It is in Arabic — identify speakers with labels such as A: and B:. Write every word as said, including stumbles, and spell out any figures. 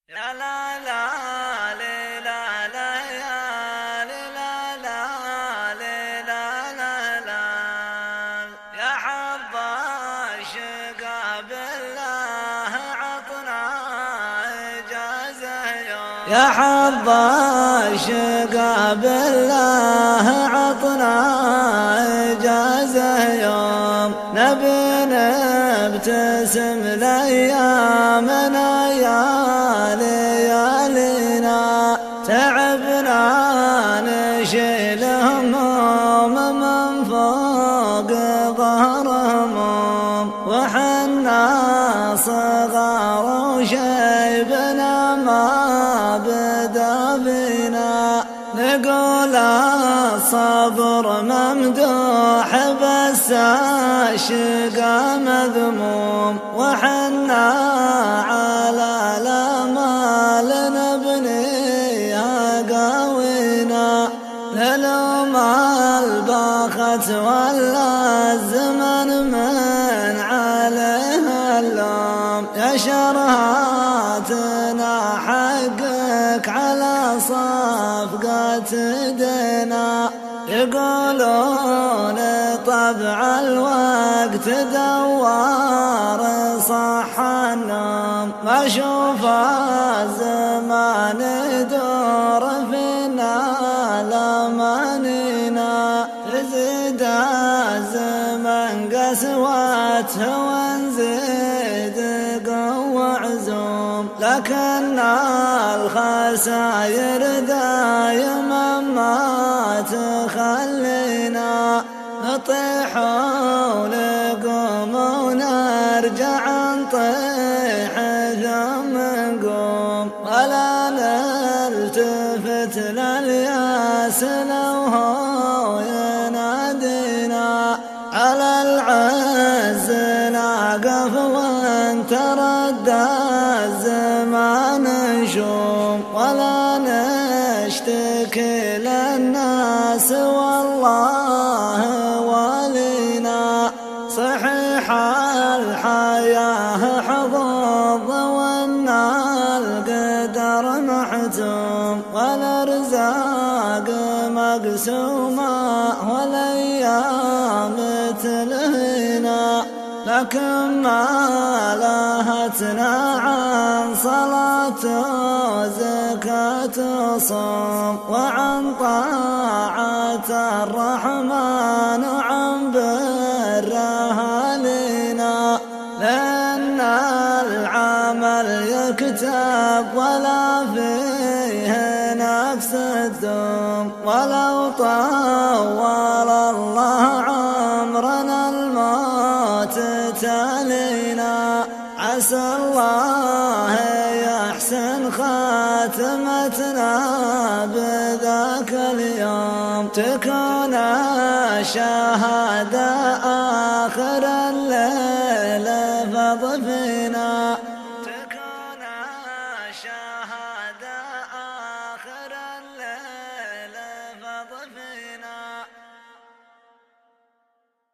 A: يا لا لا لي لا لا يا لي لا لا لي لا لا لا يا حظ الشقا بالله عطنا إجازة يوم يا حظ الشقا بالله عطنا إجازة يوم نبي نبتسم لأيامنا يا ليالينا تعبنا نشيل هموم من فوق ظهرهم وحنا صغار وشيبنا ما بدا فينا نقول الصبر ممدوح بس الشقا مذموم وحنا على الامال نبنيها قوينا نلوم البخت ولا الزمن من عليها اللوم يا شرهاتنا حقك على صفقة دينا يقولون طبع الوقت دوار صح النوم واشوف الزمان يدور فينا لمانينا تزيد الزمن قسوته ونزيد قوة عزوم لكن الخساير دايما ما تخلينا نطيح ونقوم ونرجع نطيح ثم نقوم ولا نلتفت للياس لو هو ينادينا على العز نقف وان تردى الزمان نشوم ولا نشتكي للناس والله ولينا صحيح الحياة حظوظ وان القدر محتوم والارزاق مقسومة والايام تلهينا لكن ما لهتنا عن صلاة وزكاة وصوم وعن طاعة الرحمن وعن بر أهالينا لأن العمل يكتب ولا فيه نفس الدوم ولو طول الله عمرنا الموت تالينا عسى الله يحسن خاتمتنا بذاك اليوم تكون شهادة